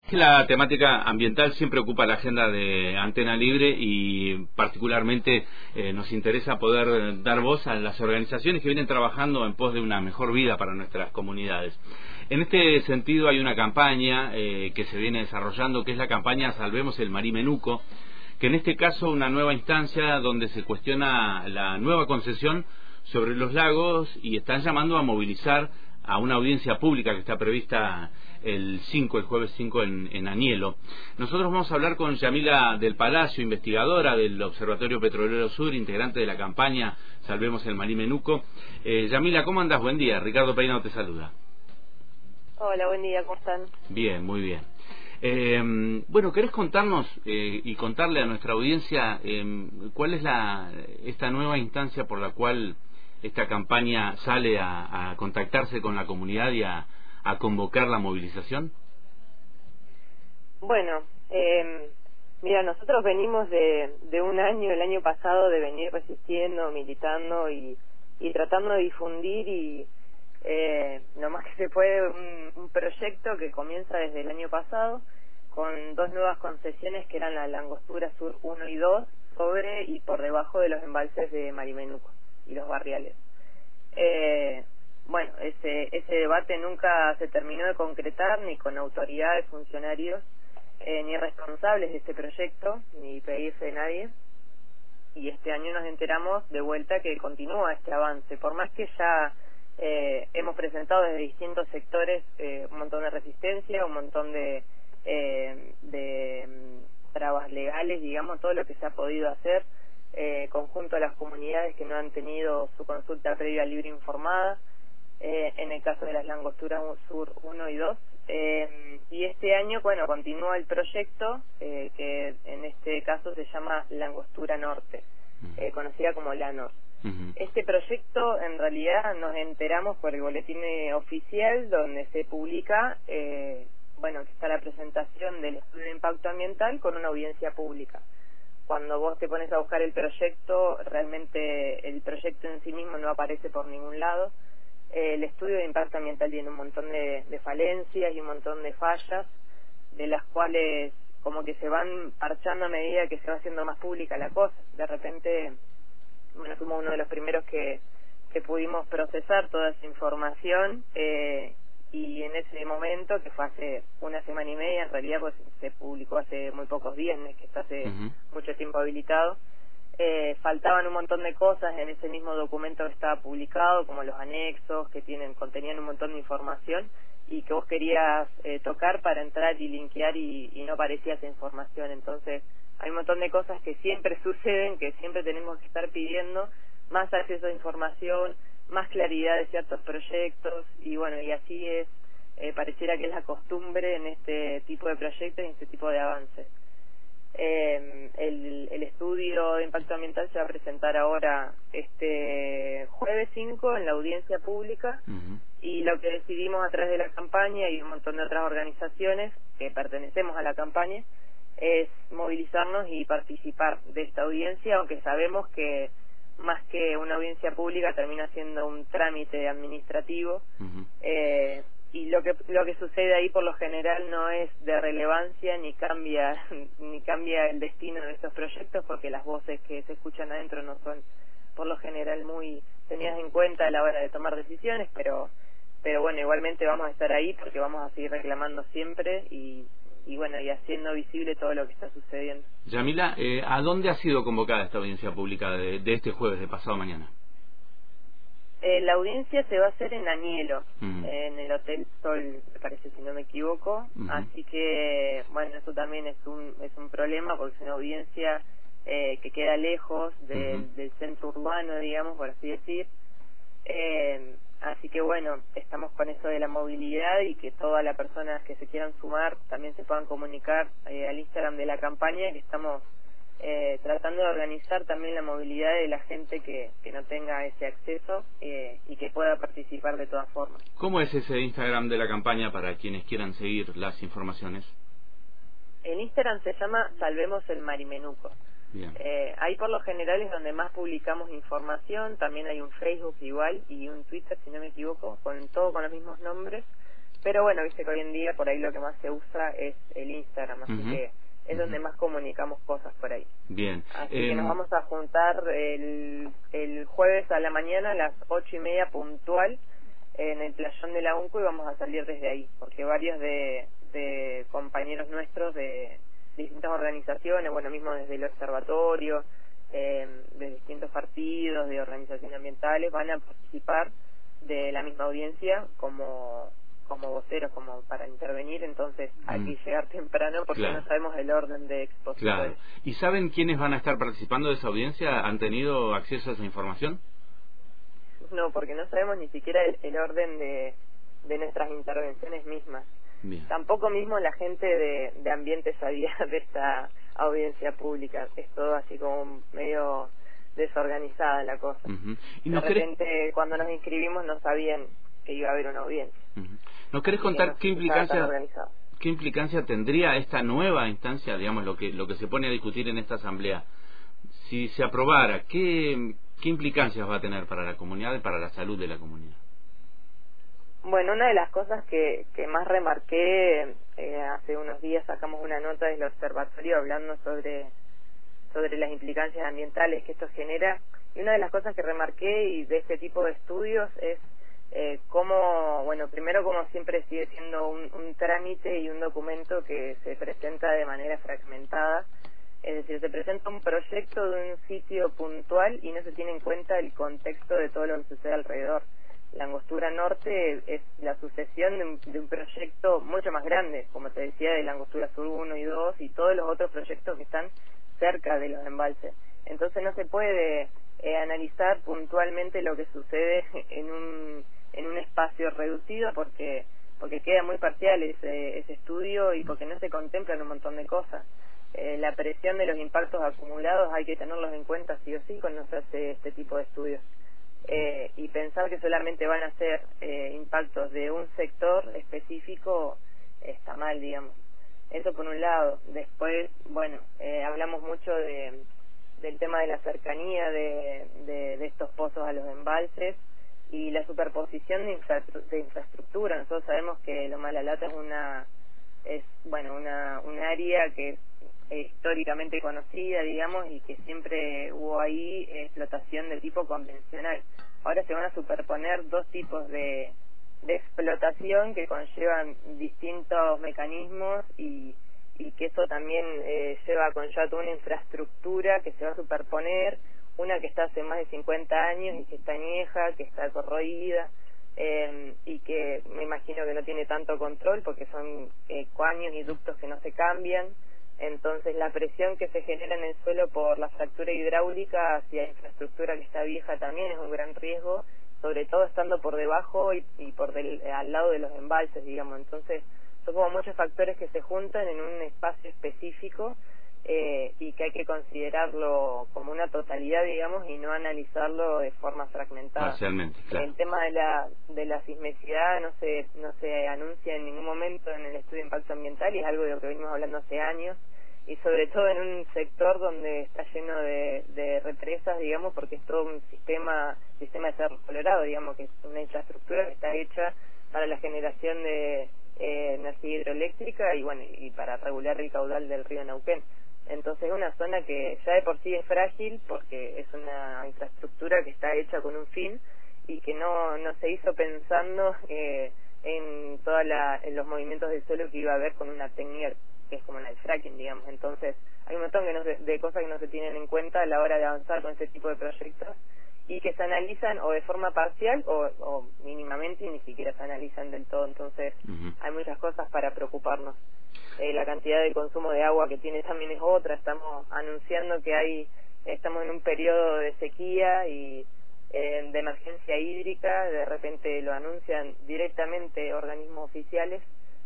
La temática ambiental siempre ocupa la agenda de Antena Libre y particularmente nos interesa poder dar voz a las organizaciones que vienen trabajando en pos de una mejor vida para nuestras comunidades. En este sentido hay una campaña que se viene desarrollando, que es la campaña Salvemos el Marimenuco, que en este caso una nueva instancia donde se cuestiona la nueva concesión sobre los lagos y están llamando a movilizar a una audiencia pública que está prevista el jueves 5 en Anielo. Nosotros vamos a hablar con Yamila del Palacio, investigadora del Observatorio Petrolero Sur, integrante de la campaña Salvemos el Marimenuco. Yamila, ¿cómo andás? Buen día. Ricardo Peinado te saluda. Hola, buen día, ¿cómo están? Bien, muy bien. Bueno, ¿querés contarnos y contarle a nuestra audiencia cuál es esta nueva instancia por la cual esta campaña sale a contactarse con la comunidad y a convocar la movilización? Bueno, mira, nosotros venimos de un año, el año pasado, de venir resistiendo, militando y tratando de difundir y nomás que se puede un proyecto que comienza desde el año pasado con dos nuevas concesiones que eran la Langostura Sur 1 y 2 sobre y por debajo de los embalses de Marimenuco y los barriales. Bueno, ese debate nunca se terminó de concretar, ni con autoridades, funcionarios, ni responsables de este proyecto, ni PIF de nadie, y este año nos enteramos de vuelta que continúa este avance, por más que ya hemos presentado desde distintos sectores un montón de resistencia, un montón de trabas legales, digamos, todo lo que se ha podido hacer, conjunto a las comunidades que no han tenido su consulta previa libre informada, en el caso de las Langosturas Sur 1 y 2, y este año, bueno, continúa el proyecto que en este caso se llama Langostura Norte, conocida como LANOR. Este proyecto en realidad nos enteramos por el boletín oficial donde se publica, bueno, que está la presentación del estudio de impacto ambiental con una audiencia pública. Cuando vos te pones a buscar el proyecto, realmente el proyecto en sí mismo no aparece por ningún lado. El estudio de impacto ambiental tiene un montón de falencias y un montón de fallas, de las cuales como que se van parchando a medida que se va haciendo más pública la cosa. De repente, bueno, fuimos uno de los primeros que pudimos procesar toda esa información, y en ese momento, que fue hace una semana y media, en realidad pues se publicó hace muy pocos días, no es que está hace mucho tiempo habilitado, faltaban un montón de cosas en ese mismo documento que estaba publicado, como los anexos que contenían un montón de información y que vos querías tocar para entrar y linkear y no aparecía esa información. Entonces hay un montón de cosas que siempre suceden, que siempre tenemos que estar pidiendo más acceso a información, más claridad de ciertos proyectos, y bueno, y así es, pareciera que es la costumbre en este tipo de proyectos y en este tipo de avances. El estudio de impacto ambiental se va a presentar ahora este jueves 5 en la audiencia pública, y lo que decidimos a través de la campaña y un montón de otras organizaciones que pertenecemos a la campaña es movilizarnos y participar de esta audiencia, aunque sabemos que más que una audiencia pública termina siendo un trámite administrativo, y lo que sucede ahí por lo general no es de relevancia ni cambia el destino de estos proyectos, porque las voces que se escuchan adentro no son por lo general muy tenidas en cuenta a la hora de tomar decisiones, pero bueno, igualmente vamos a estar ahí porque vamos a seguir reclamando siempre y bueno, y haciendo visible todo lo que está sucediendo. Yamila, ¿a dónde ha sido convocada esta audiencia pública de este jueves, de pasado mañana? La audiencia se va a hacer en Anielo, en el Hotel Sol, me parece, si no me equivoco, así que, bueno, eso también es un problema porque es una audiencia que queda lejos del centro urbano, digamos, por así decir. Así que bueno, estamos con eso de la movilidad y que todas las personas que se quieran sumar también se puedan comunicar al Instagram de la campaña, que estamos tratando de organizar también la movilidad de la gente que no tenga ese acceso y que pueda participar de todas formas. ¿Cómo es ese Instagram de la campaña para quienes quieran seguir las informaciones? El Instagram se llama Salvemos el Marimenuco. Ahí por lo general es donde más publicamos información. También hay un Facebook igual y un Twitter, si no me equivoco, con los mismos nombres, pero bueno, viste que hoy en día por ahí lo que más se usa es el Instagram, así que es donde más comunicamos cosas por ahí. Bien. Así que nos vamos a juntar el jueves a la mañana a las 8:30 puntual en el playón de la UNCO y vamos a salir desde ahí, porque varios de compañeros nuestros de distintas organizaciones, bueno, mismo desde el observatorio, de distintos partidos, de organizaciones ambientales, van a participar de la misma audiencia como voceros, como para intervenir, entonces hay que llegar temprano porque no sabemos el orden de expositores. Claro. ¿Y saben quiénes van a estar participando de esa audiencia? ¿Han tenido acceso a esa información? No, porque no sabemos ni siquiera el orden de nuestras intervenciones mismas. Bien. Tampoco mismo la gente de ambiente sabía de esta audiencia pública. Es todo así como medio desorganizada la cosa. ¿Y de repente cuando nos inscribimos no sabían que iba a haber una audiencia. ¿Nos querés contar qué implicancia tendría esta nueva instancia, digamos, lo que se pone a discutir en esta asamblea? Si se aprobara, ¿qué implicancias va a tener para la comunidad y para la salud de la comunidad? Bueno, una de las cosas que más remarqué, hace unos días sacamos una nota del observatorio hablando sobre las implicancias ambientales que esto genera, y una de las cosas que remarqué y de este tipo de estudios es cómo, bueno, primero como siempre sigue siendo un trámite y un documento que se presenta de manera fragmentada, es decir, se presenta un proyecto de un sitio puntual y no se tiene en cuenta el contexto de todo lo que sucede alrededor. La Angostura Norte es la sucesión de un proyecto mucho más grande, como te decía, de la Angostura Sur 1 y 2 y todos los otros proyectos que están cerca de los embalses. Entonces no se puede analizar puntualmente lo que sucede en un espacio reducido porque queda muy parcial ese estudio y porque no se contemplan un montón de cosas. La presión de los impactos acumulados hay que tenerlos en cuenta sí o sí cuando se hace este tipo de estudios. Y pensar que solamente van a ser impactos de un sector específico está mal, digamos. Eso por un lado. Después, bueno, hablamos mucho del tema de la cercanía de estos pozos a los embalses y la superposición de infraestructura. Nosotros sabemos que Loma de la Lata es un área que es históricamente conocida, digamos, y que siempre hubo ahí explotación de tipo convencional. Ahora se van a superponer dos tipos de explotación que conllevan distintos mecanismos y que eso también lleva toda una infraestructura que se va a superponer, una que está hace más de 50 años y que está añeja, que está corroída, y que me imagino que no tiene tanto control porque son caños y ductos que no se cambian. Entonces la presión que se genera en el suelo por la fractura hidráulica hacia infraestructura que está vieja también es un gran riesgo, sobre todo estando por debajo y al lado de los embalses, digamos. Entonces son como muchos factores que se juntan en un espacio específico y que hay que considerarlo como una totalidad, digamos, y no analizarlo de forma fragmentada. Parcialmente, claro. El tema de la sismicidad no se anuncia en ningún momento en el estudio de impacto ambiental y es algo de lo que venimos hablando hace años, y sobre todo en un sector donde está lleno de represas, digamos, porque es todo un sistema de Cerro Colorado, digamos, que es una infraestructura que está hecha para la generación de energía hidroeléctrica y para regular el caudal del río Neuquén. Entonces es una zona que ya de por sí es frágil porque es una infraestructura que está hecha con un fin y que no se hizo pensando en en los movimientos del suelo que iba a haber con una técnica que es como la del fracking, digamos. Entonces hay un montón de cosas que no se tienen en cuenta a la hora de avanzar con este tipo de proyectos y que se analizan o de forma parcial o mínimamente y ni siquiera se analizan del todo. Entonces hay muchas cosas para preocuparnos. La cantidad de consumo de agua que tiene también es otra. Estamos anunciando que estamos en un periodo de sequía y de emergencia hídrica. De repente lo anuncian directamente organismos oficiales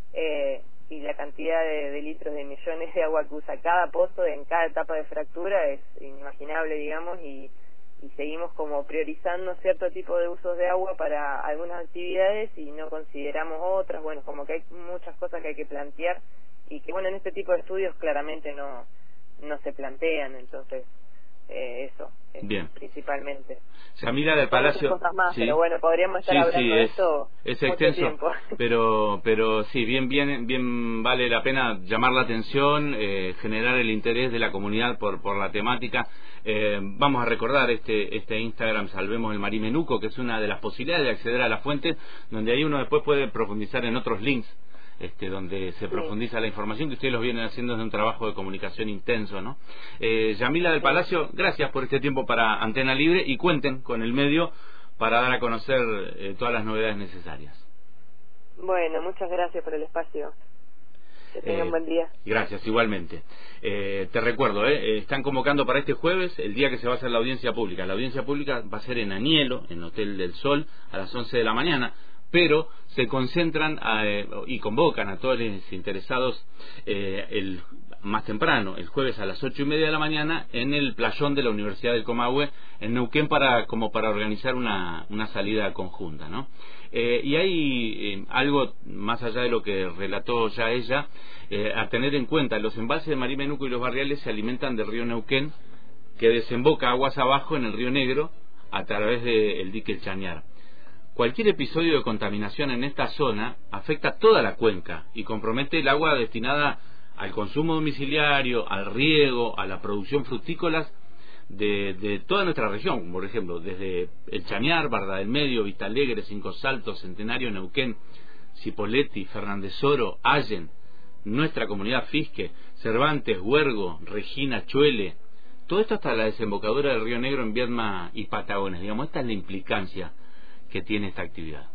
y la cantidad de litros de millones de agua que usa cada pozo en cada etapa de fractura es inimaginable, digamos, y seguimos como priorizando cierto tipo de usos de agua para algunas actividades y no consideramos otras. Bueno, como que hay muchas cosas que hay que plantear y que, bueno, en este tipo de estudios claramente no se plantean. Entonces eso, bien, principalmente. Yamila del Palacio, muchas cosas más, sí, pero bueno, podríamos estar hablando de esto es mucho extenso, tiempo. pero sí, bien vale la pena llamar la atención, generar el interés de la comunidad por la temática. Vamos a recordar este Instagram Salvemos el Marimenuco, que es una de las posibilidades de acceder a la fuente, donde ahí uno después puede profundizar en otros links, donde se profundiza la información, que ustedes los vienen haciendo desde un trabajo de comunicación intenso, ¿no? Yamila del Palacio, gracias por este tiempo para Antena Libre, y cuenten con el medio para dar a conocer todas las novedades necesarias. Bueno, muchas gracias por el espacio. Que tengan un buen día. Gracias, igualmente. Te recuerdo, están convocando para este jueves el día que se va a hacer la audiencia pública. La audiencia pública va a ser en Anielo, en Hotel del Sol, a las 11 de la mañana. Pero se concentran y convocan a todos los interesados más temprano, el jueves a las 8:30 de la mañana, en el playón de la Universidad del Comahue, en Neuquén, para organizar una salida conjunta, ¿no? Y hay algo más allá de lo que relató ya ella, a tener en cuenta: los embalses de Marimenuco y Los Barriales se alimentan del río Neuquén, que desemboca aguas abajo en el río Negro a través del dique El Chañar. Cualquier episodio de contaminación en esta zona afecta toda la cuenca y compromete el agua destinada al consumo domiciliario, al riego, a la producción frutícolas de toda nuestra región. Por ejemplo, desde El Chañar, Barda del Medio, Vista Alegre, Cinco Saltos, Centenario, Neuquén, Cipolletti, Fernández Oro, Allen, nuestra comunidad Fisque, Cervantes, Huergo, Regina, Chuele. Todo esto hasta la desembocadura del río Negro en Viedma y Patagones. Digamos, esta es la implicancia que tiene esta actividad.